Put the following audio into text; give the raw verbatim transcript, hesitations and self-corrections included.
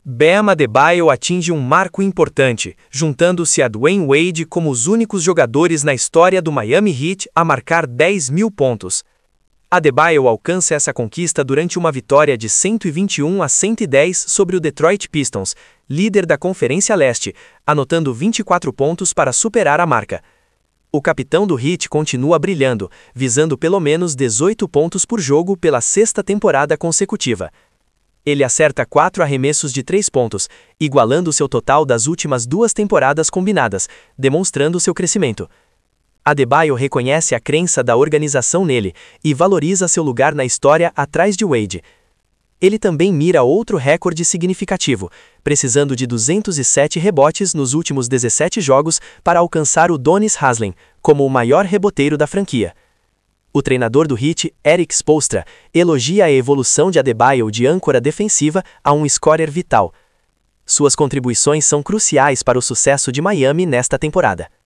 Bam Adebayo atinge um marco importante, juntando-se a Dwayne Wade como os únicos jogadores na história do Miami Heat a marcar dez mil pontos. Adebayo alcança essa conquista durante uma vitória de cento e vinte e um a cento e dez sobre o Detroit Pistons, líder da Conferência Leste, anotando vinte e quatro pontos para superar a marca. O capitão do Heat continua brilhando, visando pelo menos dezoito pontos por jogo pela sexta temporada consecutiva. Ele acerta quatro arremessos de três pontos, igualando seu total das últimas duas temporadas combinadas, demonstrando seu crescimento. Adebayo reconhece a crença da organização nele e valoriza seu lugar na história atrás de Wade. Ele também mira outro recorde significativo, precisando de duzentos e sete rebotes nos últimos dezessete jogos para alcançar o Donis Haslem, como o maior reboteiro da franquia. O treinador do Heat, Erik Spoelstra, elogia a evolução de Adebayo de âncora defensiva a um scorer vital. Suas contribuições são cruciais para o sucesso de Miami nesta temporada.